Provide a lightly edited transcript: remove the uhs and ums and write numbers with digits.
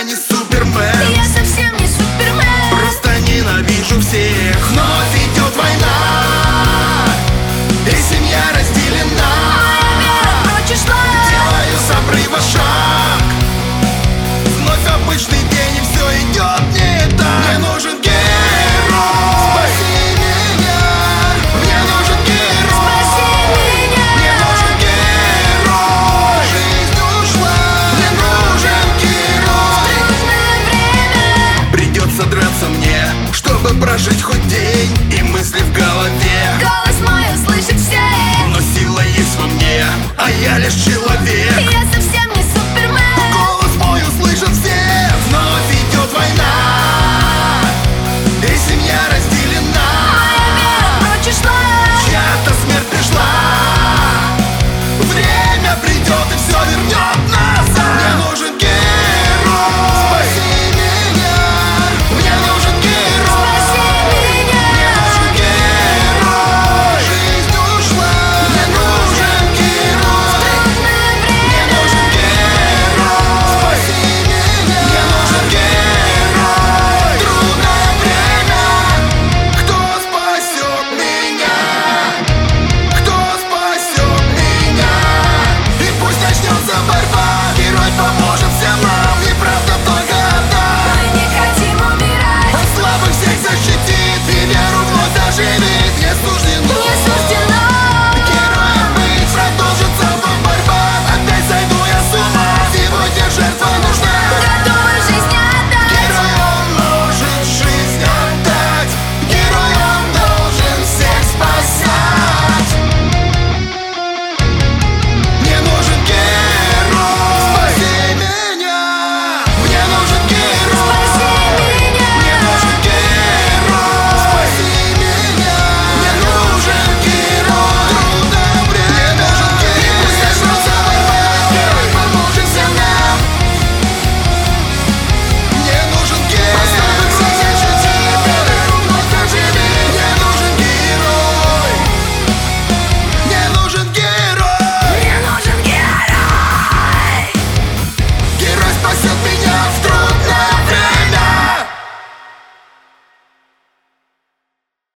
я не супермен. Я совсем не супермен. Просто ненавижу всех. Вновь идет война, и семья разделена. Моя вера прочь ушла. Делаю с обрыва шаг. Вновь обычный день, и все идет не так. Мне нужен герой. Спаси меня. Мне нужен герой. Спаси меня. Мне нужен герой. Жизнь ушла. Мне нужен герой. Трудное время. Придется драться мне, чтобы прожить хоть